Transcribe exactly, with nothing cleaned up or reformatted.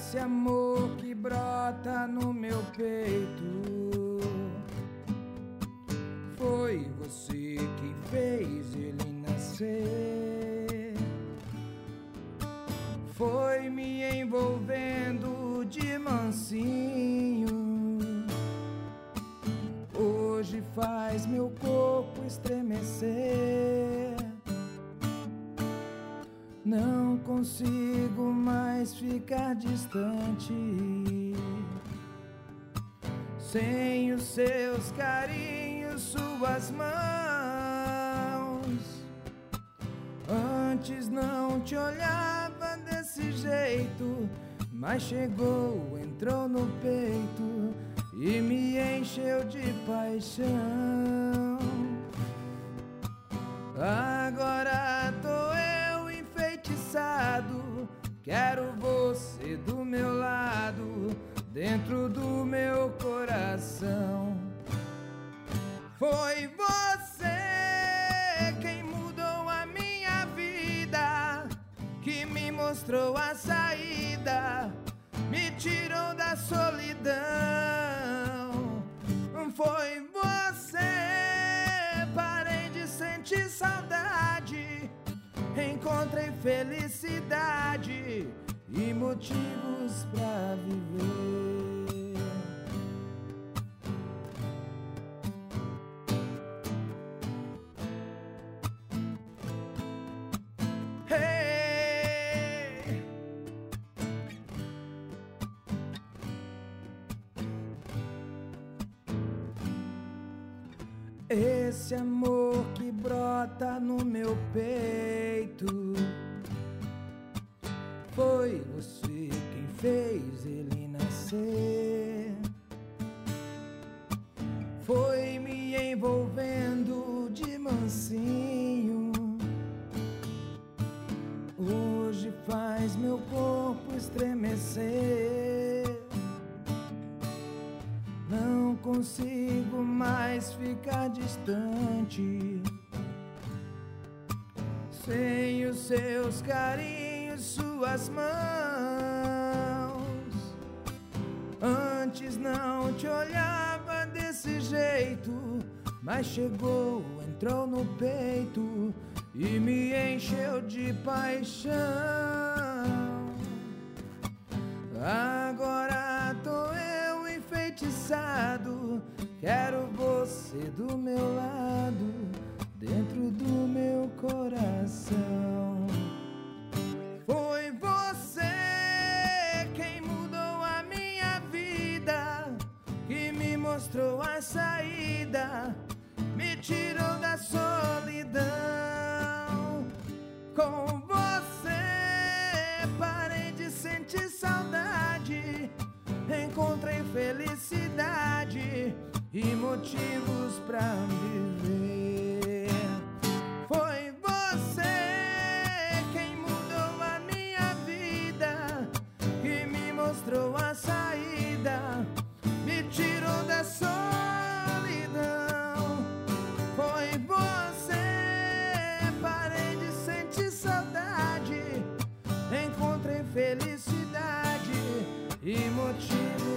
esse amor que brota no meu peito. Foi você que fez ele nascer. Foi me envolvendo de mansinho. Hoje faz meu corpo estremecer. Não consigo mais ficar distante sem os seus carinhos, suas mãos. Antes não te olhava desse jeito, mas chegou, entrou no peito e me encheu de paixão. Agora tô eu enfeitiçado, quero você do meu lado, dentro do meu coração. Foi você quem mudou a minha vida, que me mostrou a saída, me tirou da solidão. Foi você, parei de sentir saudade, encontrei felicidade e motivos pra viver. Hey! Esse amor que brota no meu peito, foi você quem fez ele nascer. Foi me envolvendo de mansinho. Hoje faz meu corpo estremecer. Não consigo mais ficar distante sem os seus carinhos, suas mãos. Antes não te olhava desse jeito, mas chegou, entrou no peito e me encheu de paixão. Agora tô eu enfeitiçado, quero você do meu lado, dentro do meu coração. Foi você quem mudou a minha vida, que me mostrou a saída, me tirou da solidão. Com você parei de sentir saudade, encontrei felicidade e motivos pra viver. Foi você quem mudou a minha vida, que me mostrou a saída, me tirou da solidão. Foi você, parei de sentir saudade, encontrei felicidade e motivos